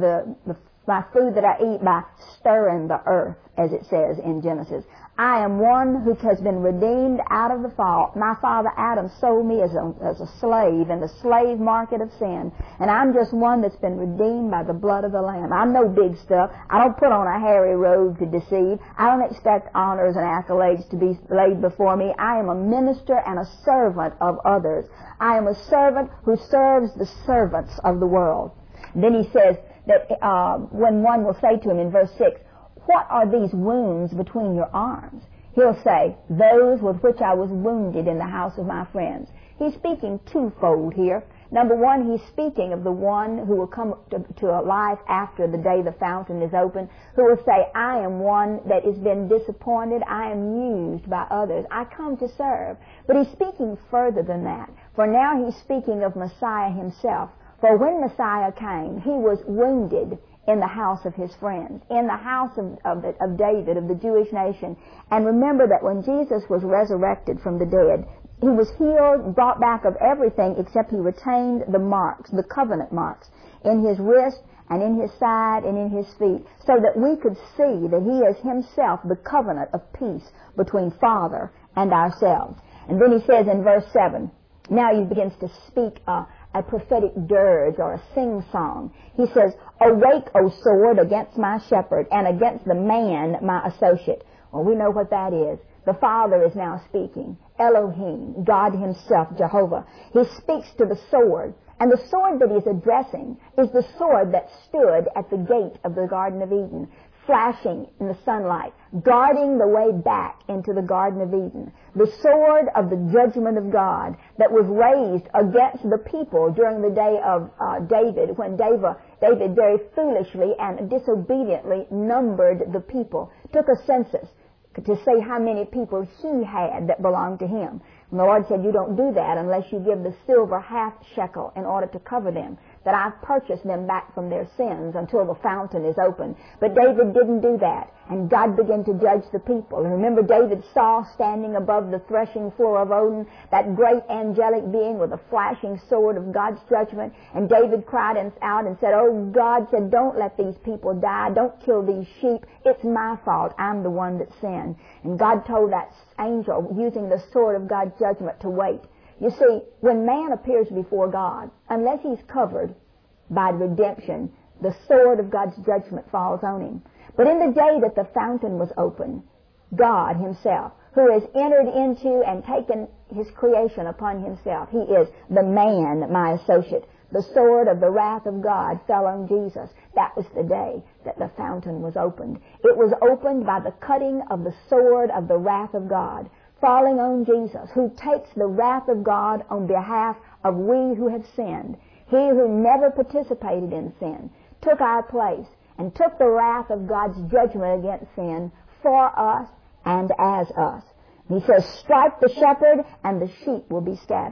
my food that I eat by stirring the earth, as it says in Genesis. I am one who has been redeemed out of the fall. My father Adam sold me as a slave in the slave market of sin. And I'm just one that's been redeemed by the blood of the Lamb. I'm no big stuff. I don't put on a hairy robe to deceive. I don't expect honors and accolades to be laid before me. I am a minister and a servant of others. I am a servant who serves the servants of the world. And then he says that when one will say to him in verse 6, what are these wounds between your arms? He'll say, those with which I was wounded in the house of my friends. He's speaking twofold here. Number one, he's speaking of the one who will come to a life after the day the fountain is open, who will say, I am one that has been disappointed. I am used by others. I come to serve. But he's speaking further than that. For now he's speaking of Messiah himself. For when Messiah came, he was wounded in the house of his friends, in the house of David, of the Jewish nation. And remember that when Jesus was resurrected from the dead, He was healed, brought back of everything except He retained the marks, the covenant marks, in His wrist and in His side and in His feet, so that we could see that He is Himself the covenant of peace between Father and ourselves. And then He says in verse 7, now He begins to speak a prophetic dirge or a sing-song. He says, awake, O sword, against my shepherd and against the man, my associate. Well, we know what that is. The Father is now speaking. Elohim, God Himself, Jehovah. He speaks to the sword. And the sword that He's addressing is the sword that stood at the gate of the Garden of Eden, flashing in the sunlight, guarding the way back into the Garden of Eden. The sword of the judgment of God that was raised against the people during the day of David, when David very foolishly and disobediently numbered the people, took a census to see how many people he had that belonged to him. And the Lord said, you don't do that unless you give the silver half shekel in order to cover them, that I've purchased them back from their sins until the fountain is open. But David didn't do that, and God began to judge the people. And remember, David saw standing above the threshing floor of Odin that great angelic being with a flashing sword of God's judgment. And David cried out and said, oh, God said, don't let these people die. Don't kill these sheep. It's my fault. I'm the one that sinned. And God told that angel, using the sword of God's judgment, to wait. You see, when man appears before God, unless he's covered by redemption, the sword of God's judgment falls on him. But in the day that the fountain was open, God Himself, who has entered into and taken His creation upon Himself, He is the man, my associate. The sword of the wrath of God fell on Jesus. That was the day that the fountain was opened. It was opened by the cutting of the sword of the wrath of God, falling on Jesus, who takes the wrath of God on behalf of we who have sinned. He who never participated in sin took our place and took the wrath of God's judgment against sin for us and as us. He says, strike the shepherd and the sheep will be scattered.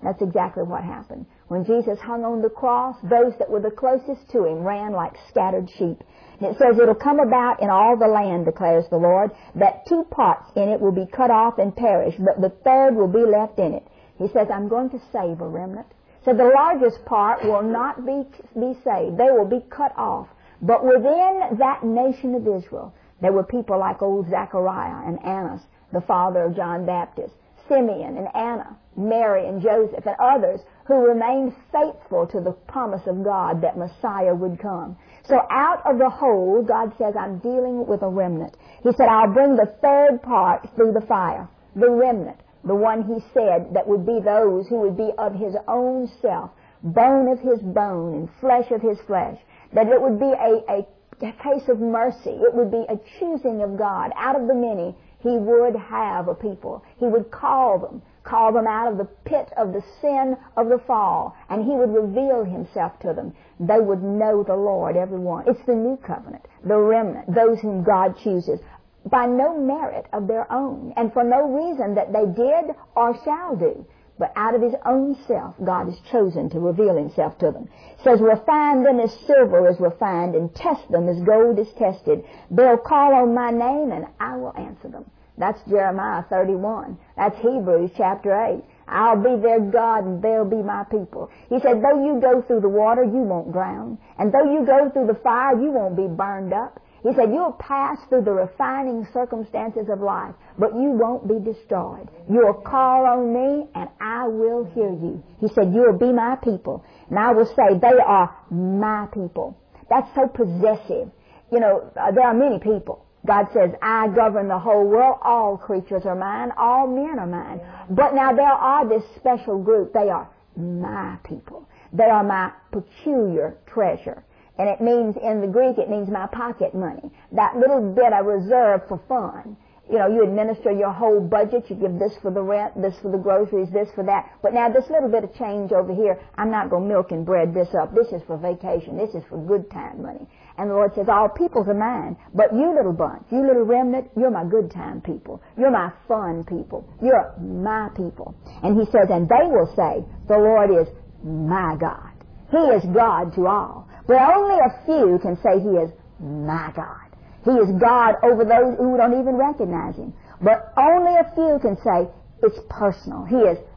That's exactly what happened. When Jesus hung on the cross, those that were the closest to him ran like scattered sheep. And it says, it'll come about in all the land, declares the Lord, that 2 parts in it will be cut off and perish, but the third will be left in it. He says, I'm going to save a remnant. So the largest part will not be saved. They will be cut off. But within that nation of Israel, there were people like old Zechariah and Annas, the father of John Baptist, Simeon and Anna, Mary and Joseph, and others who remained faithful to the promise of God that Messiah would come. So out of the whole, God says, I'm dealing with a remnant. He said, I'll bring the third part through the fire, the remnant, the one he said that would be those who would be of his own self, bone of his bone and flesh of his flesh, that it would be a case of mercy. It would be a choosing of God. Out of the many, he would have a people. He would call them out of the pit of the sin of the fall, and he would reveal himself to them. They would know the Lord, everyone. It's the new covenant, the remnant, those whom God chooses, by no merit of their own, and for no reason that they did or shall do, but out of his own self, God has chosen to reveal himself to them. It says, refine them as silver is refined, and test them as gold is tested. They'll call on my name, and I will answer them. That's Jeremiah 31. That's Hebrews chapter 8. I'll be their God, and they'll be my people. He said, though you go through the water, you won't drown. And though you go through the fire, you won't be burned up. He said, you'll pass through the refining circumstances of life, but you won't be destroyed. You'll call on me, and I will hear you. He said, you'll be my people, and I will say, they are my people. That's so possessive. You know, there are many people. God says, I govern the whole world. All creatures are mine. All men are mine. But now there are this special group. They are my people. They are my peculiar treasure. And it means, in the Greek, it means my pocket money. That little bit I reserve for fun. You know, you administer your whole budget. You give this for the rent, this for the groceries, this for that. But now this little bit of change over here, I'm not going to milk and bread this up. This is for vacation. This is for good time money. And the Lord says, all peoples are mine. But you little bunch, you little remnant, you're my good time people. You're my fun people. You're my people. And he says, and they will say, the Lord is my God. He is God to all. But only a few can say he is my God. He is God over those who don't even recognize him. But only a few can say it's personal. He is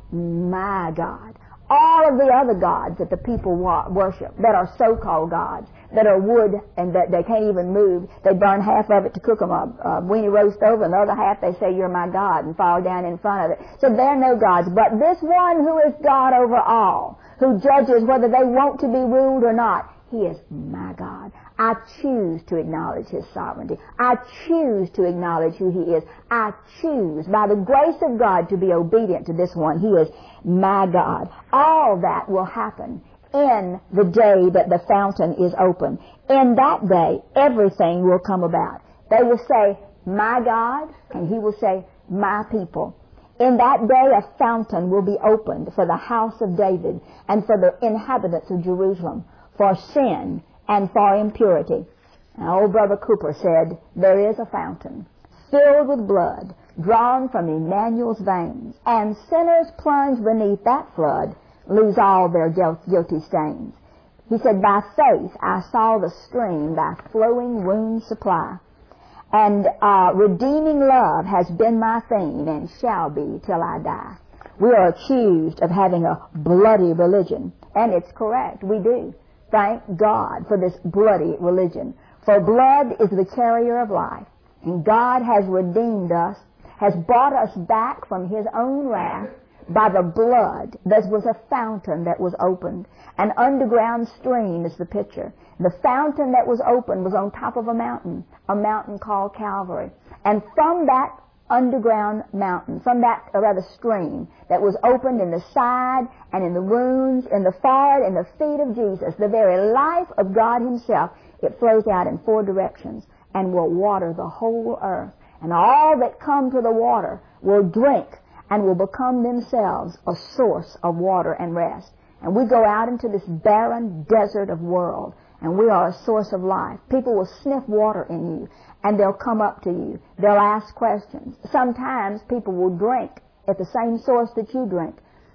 my God. All of the other gods that the people worship, that are so-called gods, that are wood and that they can't even move, they burn half of it to cook them a weenie roast over, and the other half they say, you're my God, and fall down in front of it. So they're no gods. But this one who is God over all, who judges whether they want to be ruled or not, he is my God. I choose to acknowledge his sovereignty. I choose to acknowledge who he is. I choose, by the grace of God, to be obedient to this one. He is my God. All that will happen in the day that the fountain is open. In that day, everything will come about. They will say, my God, and he will say, my people. In that day, a fountain will be opened for the house of David and for the inhabitants of Jerusalem, for sin and for impurity. Now, old Brother Cooper said, there is a fountain filled with blood drawn from Emmanuel's veins, and sinners plunge beneath that flood lose all their guilty stains. He said, by faith I saw the stream thy flowing wounds supply, and redeeming love has been my theme and shall be till I die. We are accused of having a bloody religion, and it's correct, we do. Thank God for this bloody religion. For blood is the carrier of life. And God has redeemed us, has brought us back from his own wrath by the blood. There was a fountain that was opened. An underground stream is the picture. The fountain that was opened was on top of a mountain called Calvary. And from that underground mountain, from that, or rather stream, that was opened in the side and in the wounds, in the forehead, in the feet of Jesus, the very life of God himself, it flows out in 4 directions and will water the whole earth. And all that come to the water will drink and will become themselves a source of water and rest. And we go out into this barren desert of world, and we are a source of life. People will sniff water in you, and they'll come up to you. They'll ask questions. Sometimes people will drink at the same source that you drink.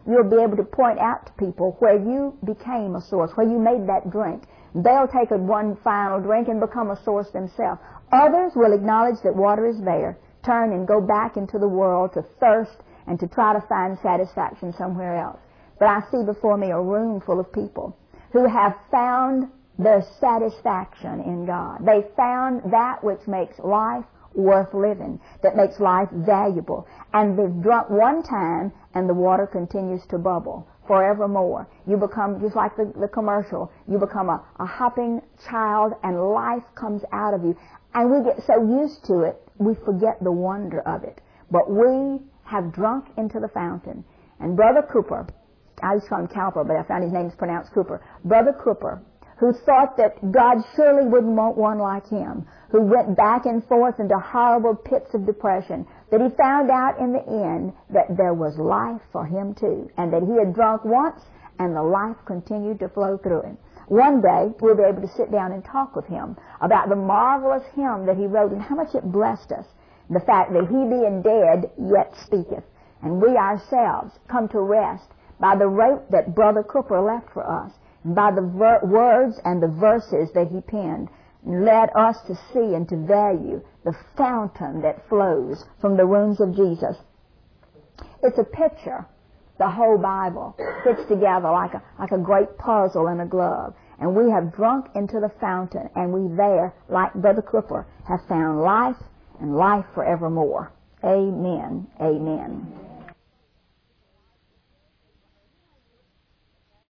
you'll be able to point out to people where you became a source, where you made that drink. They'll take one final drink and become a source themselves. Others will acknowledge that water is there, turn and go back into the world to thirst and to try to find satisfaction somewhere else. But I see before me a room full of people who have found their satisfaction in God. They found that which makes life worth living, that makes life valuable. And they've drunk one time, and the water continues to bubble forevermore. You become, just like the commercial, you become a hopping child, and life comes out of you. And we get so used to it, we forget the wonder of it. But we have drunk into the fountain. And Brother Cooper, I used to call him Cowper, but I found his name is pronounced Cooper. Brother Cooper, who thought that God surely wouldn't want one like him, who went back and forth into horrible pits of depression, that he found out in the end that there was life for him too, and that he had drunk once and the life continued to flow through him. One day we'll be able to sit down and talk with him about the marvelous hymn that he wrote and how much it blessed us. The fact that he being dead yet speaketh, and we ourselves come to rest by the rope that Brother Cooper left for us, and by the words and the verses that he penned, and led us to see and to value the fountain that flows from the wounds of Jesus. It's a picture. The whole Bible fits together like a great puzzle in a glove. And we have drunk into the fountain, and we there, like Brother Cooper, have found life and life forevermore. Amen. Amen.